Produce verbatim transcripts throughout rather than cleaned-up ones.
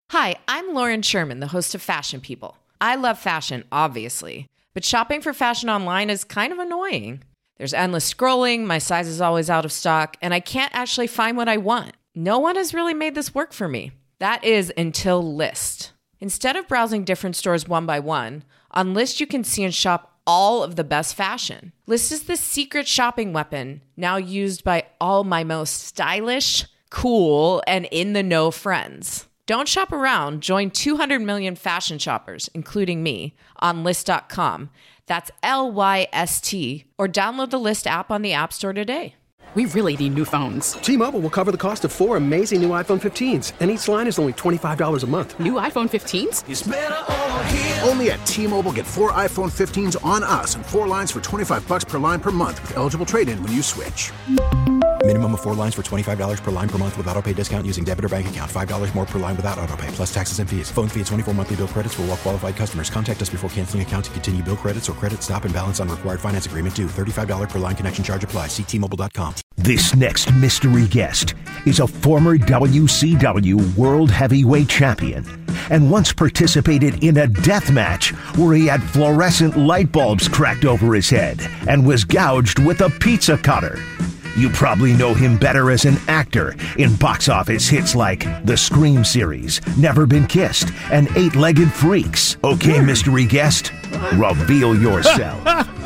Hi, I'm Lauren Sherman, the host of Fashion People. I love fashion, obviously, but shopping for fashion online is kind of annoying. There's endless scrolling, my size is always out of stock, and I can't actually find what I want. No one has really made this work for me. That is until Lyst. Instead of browsing different stores one by one, on Lyst you can see and shop all of the best fashion. Lyst is the secret shopping weapon, now used by all my most stylish, cool, and in-the-know friends. Don't shop around. Join two hundred million fashion shoppers, including me, on Lyst dot com. That's L Y S T. Or download the Lyst app on the App Store today. We really need new phones. T-Mobile will cover the cost of four amazing new iPhone fifteens, and each line is only twenty-five dollars a month. New iPhone fifteens? It's better over here. Only at T-Mobile, get four iPhone fifteens on us and four lines for twenty-five dollars per line per month with eligible trade-in when you switch. Minimum of four lines for twenty-five dollars per line per month with autopay discount using debit or bank account. five dollars more per line without autopay, plus taxes and fees. Phone fee at twenty-four monthly bill credits for well-qualified customers. Contact us before canceling account to continue bill credits or credit stop and balance on required finance agreement due. thirty-five dollars per line connection charge applies. See T Mobile dot com. This next mystery guest is a former W C W World Heavyweight Champion and once participated in a death match where he had fluorescent light bulbs cracked over his head and was gouged with a pizza cutter. You probably know him better as an actor in box office hits like The Scream series, Never Been Kissed, and Eight-Legged Freaks. Okay, mystery guest, reveal yourself.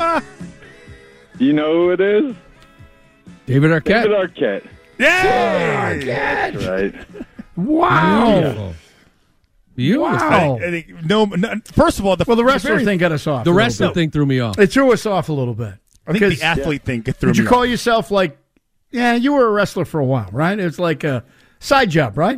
Do you know who it is? David Arquette. David Arquette. Yeah, That's right. Wow. Beautiful. Wow. I think, no, no, first of all, the, well, the wrestler very, thing got us off. The wrestler thing threw me off. It threw us off a little bit. I think the athlete yeah. thing threw Did me you call off. yourself like, yeah, you were a wrestler for a while, right? It was like a side job, right?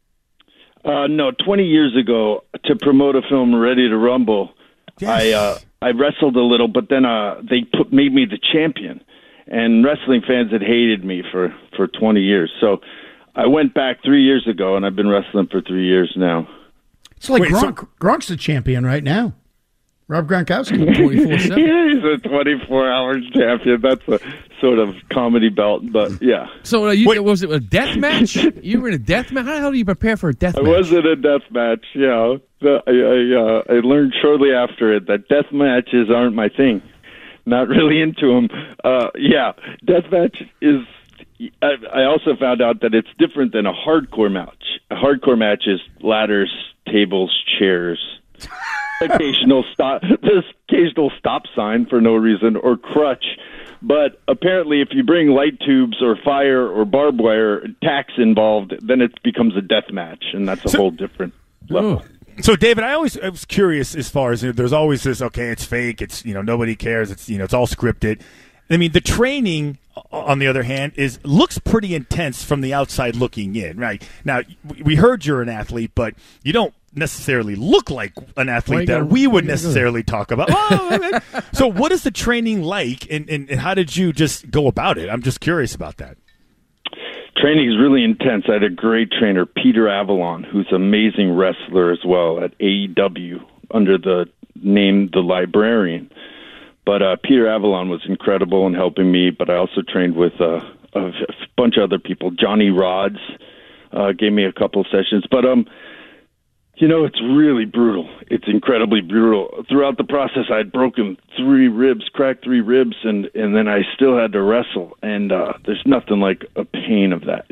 Uh, no, twenty years ago, to promote a film, Ready to Rumble, yes. I uh, I wrestled a little, but then uh, they put made me the champion. And wrestling fans had hated me for, for twenty years. So I went back three years ago, and I've been wrestling for three years now. It's like Wait, Gronk. So- Gronk's the champion right now. Rob Gronkowski, twenty-four seven. Yeah, he's a twenty-four hour champion. That's a sort of comedy belt, but yeah. So uh, you, was it a death match? You were in a death match? How the hell do you prepare for a death I match? I was in a death match, yeah. I, I, uh, I learned shortly after it that death matches aren't my thing. Not really into them. Uh, yeah, death match is... I, I also found out that it's different than a hardcore match. A hardcore match is ladders, tables, chairs... occasional stop, this occasional stop sign for no reason or crutch, but apparently, if you bring light tubes or fire or barbed wire, tacks involved, then it becomes a death match, and that's a so, whole different level. So, David, I always I was curious as far as you know, there's always this. Okay, it's fake. It's you know nobody cares. It's you know it's all scripted. I mean, the training, on the other hand, is looks pretty intense from the outside looking in. Right now, we heard you're an athlete, but you don't necessarily look like an athlete that we would necessarily talk about. Oh, so what is the training like, and, and, and how did you just go about it? I'm just curious about that. Training is really intense. I had a great trainer, Peter Avalon, who's an amazing wrestler as well at A E W under the name The Librarian. But uh, Peter Avalon was incredible in helping me, but I also trained with uh, a bunch of other people. Johnny Rods uh, gave me a couple of sessions. But um. You know, it's really brutal. It's incredibly brutal. Throughout the process, I'd broken three ribs, cracked three ribs, and, and then I still had to wrestle. And uh, there's nothing like a pain of that.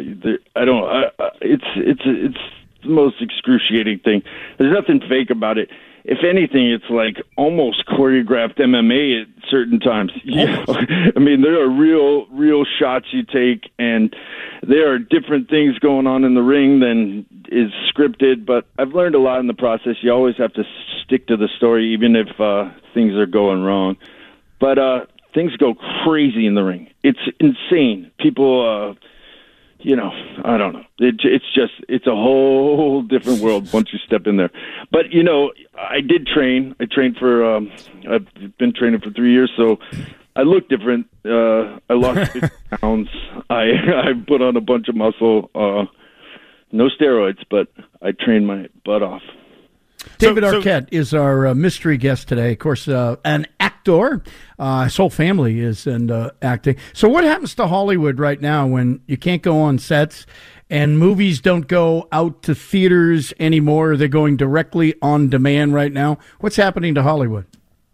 I don't. I, I, it's it's it's the most excruciating thing. There's nothing fake about it. If anything, it's like almost choreographed M M A at certain times. You know? I mean, there are real, real shots you take, and there are different things going on in the ring than is scripted. But I've learned a lot in the process. You always have to stick to the story, even if uh, things are going wrong. But uh, things go crazy in the ring. It's insane. People... Uh, You know, I don't know. It, it's just, it's a whole different world once you step in there. But, you know, I did train. I trained for, um, I've been training for three years, so I look different. Uh, I lost fifty pounds. I, I put on a bunch of muscle. Uh, no steroids, but I trained my butt off. David So- so- Arquette is our uh, mystery guest today. Of course, uh, an actor. Uh, his whole family is in uh, acting. So what happens to Hollywood right now when you can't go on sets and movies don't go out to theaters anymore? They're going directly on demand right now. What's happening to Hollywood?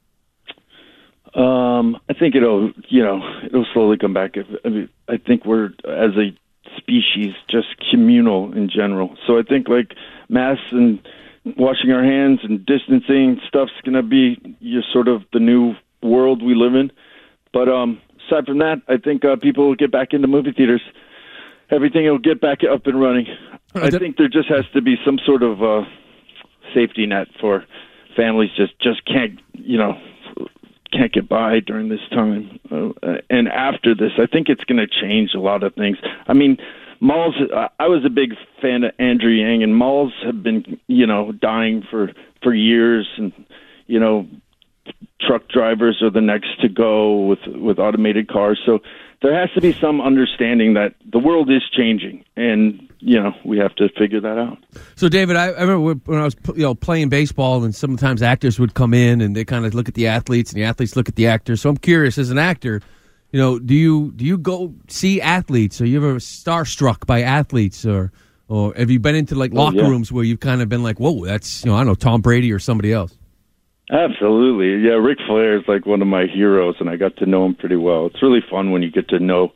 Um, I think it'll, you know, it'll slowly come back. I mean, I think we're, as a species, just communal in general. So I think, like, masks and washing our hands and distancing stuff's going to be you sort of the new world we live in. But um, aside from that, I think uh, people will get back into movie theaters. Everything will get back up and running. I think there just has to be some sort of uh, safety net for families just, just can't, you know, can't get by during this time. Uh, and after this, I think it's going to change a lot of things. I mean, malls, uh, I was a big fan of Andrew Yang, and malls have been, you know, dying for, for years. And, you know, truck drivers are the next to go with, with automated cars. So there has to be some understanding that the world is changing, and you know we have to figure that out. So, David, I, I remember when I was you know playing baseball, and sometimes actors would come in and they kind of look at the athletes, and the athletes look at the actors. So, I'm curious, as an actor, you know, do you do you go see athletes? Are you ever starstruck by athletes, or or have you been into like locker oh, yeah. rooms where you've kind of been like, whoa, that's you know I don't know Tom Brady or somebody else? Absolutely. Yeah, Ric Flair is like one of my heroes, and I got to know him pretty well. It's really fun when you get to know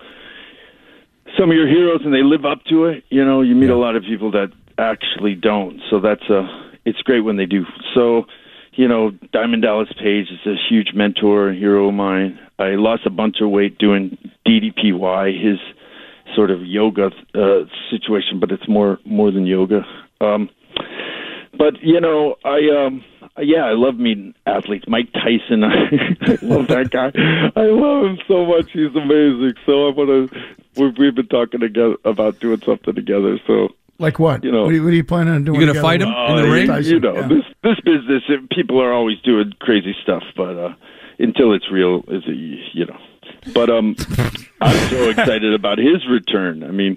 some of your heroes and they live up to it. You know, you meet yeah. a lot of people that actually don't. So that's a, it's great when they do. So, you know, Diamond Dallas Page is a huge mentor and hero of mine. I lost a bunch of weight doing D D P Y, his sort of yoga uh, situation, but it's more, more than yoga. Um, but, you know, I... Um, Yeah, I love meeting athletes. Mike Tyson, I love that guy. I love him so much. He's amazing. So I want to. We've, we've been talking together about doing something together. So, like what? You know, what are you, what are you planning on doing? You gonna fight him uh, in the ring? You know, yeah. this this business. People are always doing crazy stuff, but uh, until it's real, is it, you know. But um, I'm so excited about his return. I mean,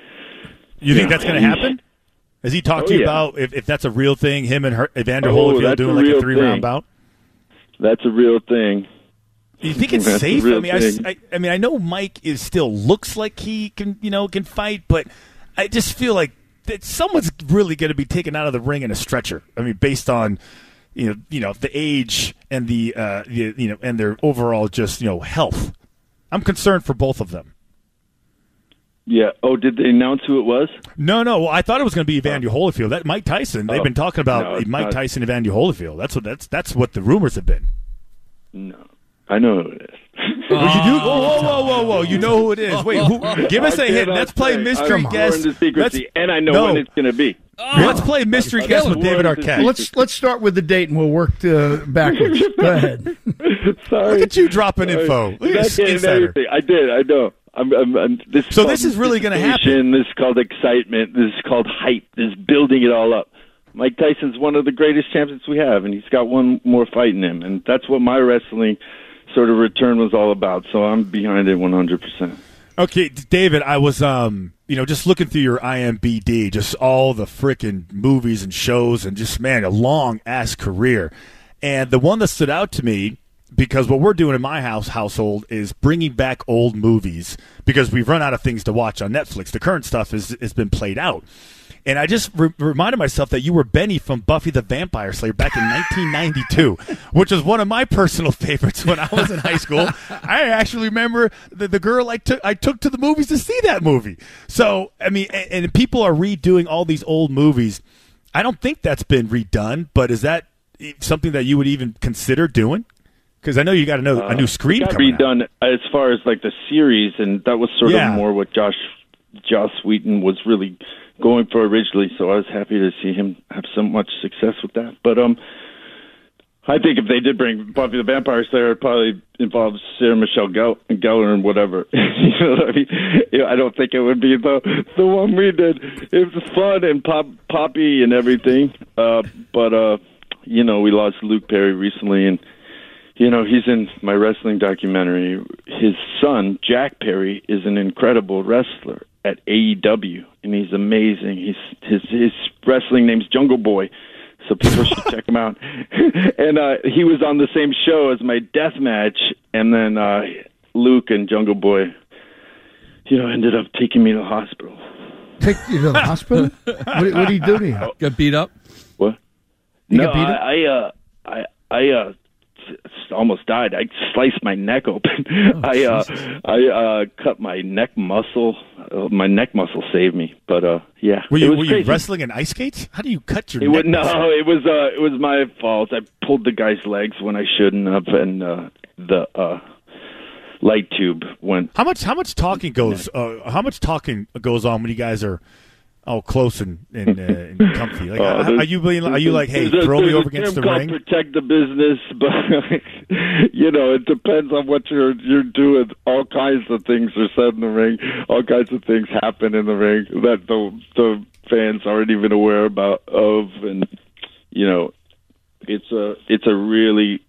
you think know, that's going to happen? Has he talked oh, to you yeah. about if, if that's a real thing, him and her, Evander oh, Holyfield doing a like a thing. three round bout? That's a real thing. Do you think it's That's safe? a real I mean, I, thing. I, I mean, I know Mike is still looks like he can, you know, can fight, but I just feel like that someone's really going to be taken out of the ring in a stretcher. I mean, based on you know, you know, the age and the, uh, the, you know, and their overall just you know health. I'm concerned for both of them. Yeah. Oh, did they announce who it was? No, no. Well, I thought it was going to be Evander oh. Holyfield. That Mike Tyson. They've oh. been talking about no, Mike not. Tyson, Evander Holyfield. That's what that's that's what the rumors have been. No, I know who it is. Oh, you do? Whoa, whoa, whoa, whoa, whoa! You know who it is? Wait, who, give us a hint. Let's play say. mystery I'm guess. into secrecy, Let's, and I know no. when it's going to be. Oh. Let's play mystery guess with David Arquette. Let's let's start with the date and we'll work uh, backwards. Go ahead. Sorry. Look at you dropping info. Look at you. I did. I know. I'm, I'm, I'm, this so this is really going to happen. This is called excitement. This is called hype. This is building it all up. Mike Tyson's one of the greatest champions we have, and he's got one more fight in him, and that's what my wrestling sort of return was all about. So I'm behind it one hundred percent. Okay, David, I was, um, you know, just looking through your I M D B, just all the frickin' movies and shows, and just, man, a long-ass career. And the one that stood out to me, because what we're doing in my house household is bringing back old movies because we've run out of things to watch on Netflix. The current stuff is, has been played out. And I just re- reminded myself that you were Benny from Buffy the Vampire Slayer back in nineteen ninety-two, which was one of my personal favorites when I was in high school. I actually remember the, the girl I took I took to the movies to see that movie. So, I mean, and, and people are redoing all these old movies. I don't think that's been redone, but is that something that you would even consider doing? Because I know you got a new, Uh, a new Scream it got coming redone out. as far as like the series, and that was sort Yeah. of more what Josh Joss Whedon was really going for originally. So I was happy to see him have so much success with that. But um, I think if they did bring Buffy the Vampire Slayer, it'd probably involve Sarah Michelle Gellar, Gellar and whatever. you know what I mean? You know, I don't think it would be the the one we did. It was fun and pop poppy and everything. Uh, but uh, you know, we lost Luke Perry recently, and you know, he's in my wrestling documentary. His son, Jack Perry, is an incredible wrestler at A E W, and he's amazing. He's his his wrestling name's Jungle Boy. so people should check him out. And uh, he was on the same show as my death match, and then uh, Luke and Jungle Boy, you know, ended up taking me to the hospital. Take you to the hospital? What, what did he do to you? Got beat up? What? You no, got beat up? I, I, uh, I, I uh, almost died. I sliced my neck open. Oh, I, uh, I uh, cut my neck muscle. Uh, my neck muscle saved me. But uh, yeah, Were you, it was were you crazy. wrestling in ice skates? How do you cut your It neck? was, no, muscle? it was uh, it was my fault. I pulled the guy's legs when I shouldn't have, and uh, the uh, light tube went. How much? How much talking goes? Uh, how much talking goes on when you guys are all close and and, uh, and comfy? Like, Uh, are, are you being? Are you like, hey, there's a- throw me there's over a against the term called ring? Protect the business, but you know it depends on what you're you're doing. All kinds of things are said in the ring. All kinds of things happen in the ring that the the fans aren't even aware about of, and you know it's a it's a really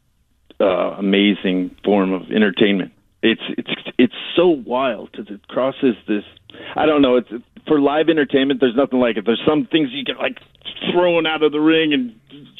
uh, amazing form of entertainment. It's it's it's so wild because it crosses this. I don't know. It's for live entertainment. There's nothing like it. There's some things you get like thrown out of the ring and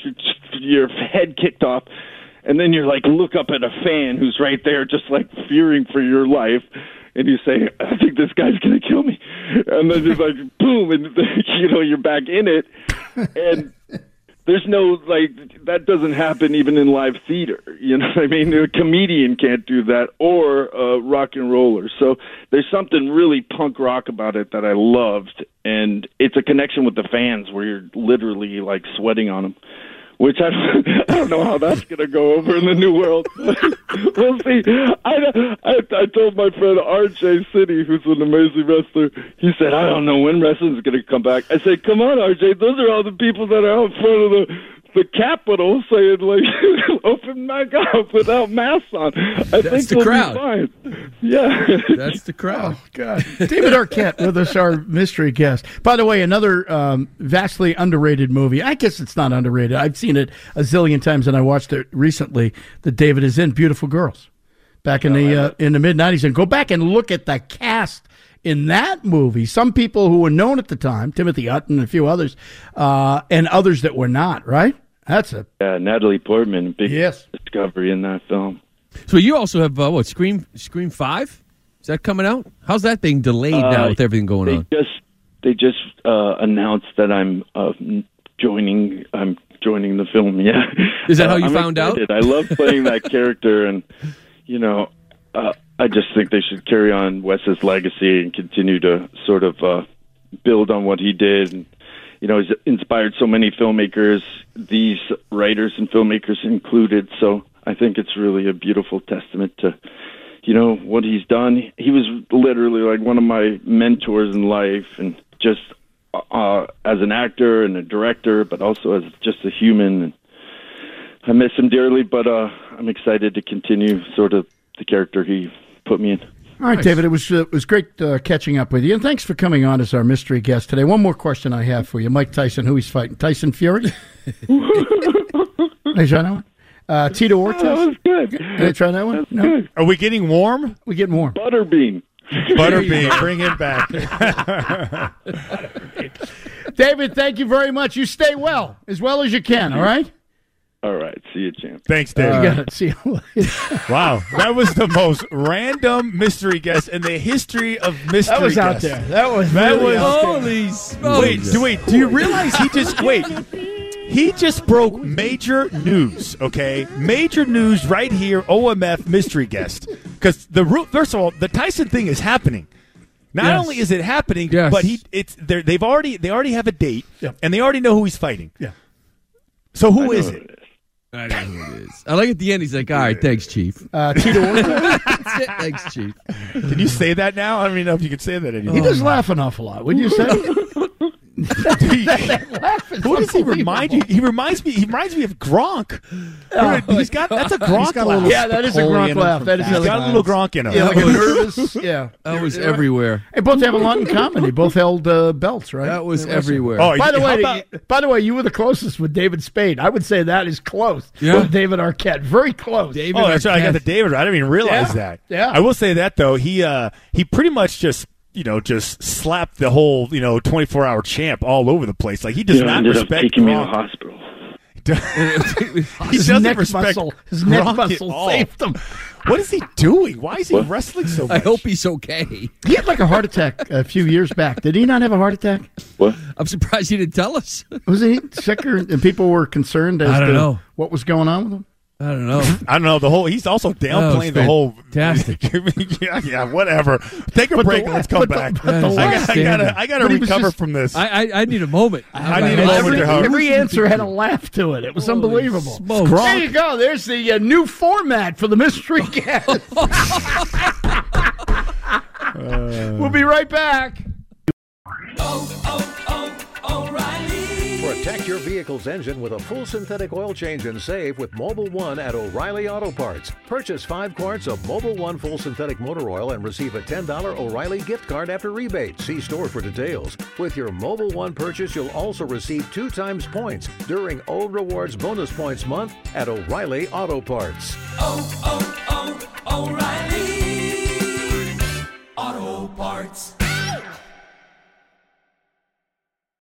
your head kicked off, and then you're like look up at a fan who's right there, just like fearing for your life, and you say, "I think this guy's gonna kill me," and then it's like boom, and you know you're back in it, and. There's no, like, that doesn't happen even in live theater. You know what I mean? A comedian can't do that, or a rock and roller. So there's something really punk rock about it that I loved, and it's a connection with the fans where you're literally, like, sweating on them, which I don't, I don't know how that's going to go over in the new world. We'll see. I, I, I told my friend R J City, who's an amazing wrestler, he said, I don't know when wrestling's going to come back. I said, come on, R J, those are all the people that are out front of the, the Capitol saying, like, open back up without masks on. I That's think the we'll crowd. be fine. Yeah. That's the crowd. Oh, God. David Arquette with us, our mystery guest. By the way, another um, vastly underrated movie. I guess it's not underrated. I've seen it a zillion times, and I watched it recently that David is in, Beautiful Girls, back in the uh, in the mid nineties. And go back and look at the cast in that movie. Some people who were known at the time, Timothy Hutton and a few others, uh, and others that were not, right? That's a Yeah, Natalie Portman, big Yes. discovery in that film. So you also have uh, what Scream Scream Five? Is that coming out? How's that thing delayed now Uh, with everything going they on? Just they just uh, announced that I'm uh, joining. I'm joining the film. Yeah, Is that how you I'm found out? excited. I love playing that character, and you know, uh, I just think they should carry on Wes's legacy and continue to sort of uh, build on what he did. And you know, he's inspired so many filmmakers, these writers and filmmakers included. So I think it's really a beautiful testament to, you know, what he's done. He was literally like one of my mentors in life, and just uh, as an actor and a director, but also as just a human. And I miss him dearly, but uh, I'm excited to continue sort of the character he put me in. All right, Nice. David, it was uh, it was great uh, catching up with you, and thanks for coming on as our mystery guest today. One more question I have for you, Mike Tyson, who he's fighting? Tyson Fury? Did I try that one? Uh, Tito Ortiz? Oh, that was good. Did I try that one? That's No, good. Are we getting warm? we get more. Butterbean. Butterbean, bring him back. David, thank you very much. You stay well, as well as you can, all right? All right, see you, champ. Thanks, You Dave. got it. See you later. Wow, that was the most random mystery guest in the history of mystery That was out guests. there. That was That really was- out there. Holy smokes! Wait, do, wait, do you realize he just wait? He just broke major news. Okay, major news right here. O M F mystery guest. Because the ru- first of all, the Tyson thing is happening. Not Yes. only is it happening, Yes. but he it's they're- they've already they already have a date, Yeah. and they already know who he's fighting. Yeah. So I who know is who it? I know who it is. I like at the end. He's like, "All right, thanks, Chief." Uh, Tito Ortiz. That's it. Thanks, Chief. Can you say that now? I don't even know if you can say that anymore. He does laugh an awful lot, wouldn't you say? Who does he remind you? He reminds me. He reminds me of Gronk. he's got that's a Gronk got a laugh. little Yeah, that is a Spicoli Gronk in him laugh. from That is He's a got a little Gronk in him. Yeah, like a nervous. Yeah. That was everywhere. They both have a lot in common. They both held uh, belts, right? That was They wrestled. everywhere. Oh, By the how way, about- by the way, you were the closest with David Spade. I would say that is close. Yeah. With David Arquette, very close. David Oh, that's right. I got Arquette. the David. I didn't even realize Yeah. that. Yeah. I will say that though. He uh, he pretty much just you know, just slapped the whole, you know, twenty-four hour champ all over the place. Like, he does yeah, not ended respect up taking me to the Gronk. hospital. he his doesn't neck respect muscle, his neck Gronk at muscle all. saved him. What is he doing? Why is he What? wrestling so much? I hope he's okay. He had like a heart attack a few years back. Did he not have a heart attack? What? I'm surprised you didn't tell us. Was he sicker and people were concerned as I don't to know. what was going on with him? I don't know. I don't know. The whole he's also downplaying the whole. Fantastic. yeah, yeah, whatever. Take a But break the and let's la- come but the- back. but the I, last- got, I gotta, I gotta But he was recover just- from this. I, I I need a moment. I need a my moment head. Every, to hurry. every answer had a laugh to it. It was Holy unbelievable. smokes. There you go. There's the uh, new format for the mystery guest. We'll be right back. Protect your vehicle's engine with a full synthetic oil change and save with Mobil One at O'Reilly Auto Parts. Purchase five quarts of Mobil One full synthetic motor oil and receive a ten dollars O'Reilly gift card after rebate. See store for details. With your Mobil One purchase, you'll also receive two times points during O Rewards Bonus Points Month at O'Reilly Auto Parts. Oh, oh, oh, O'Reilly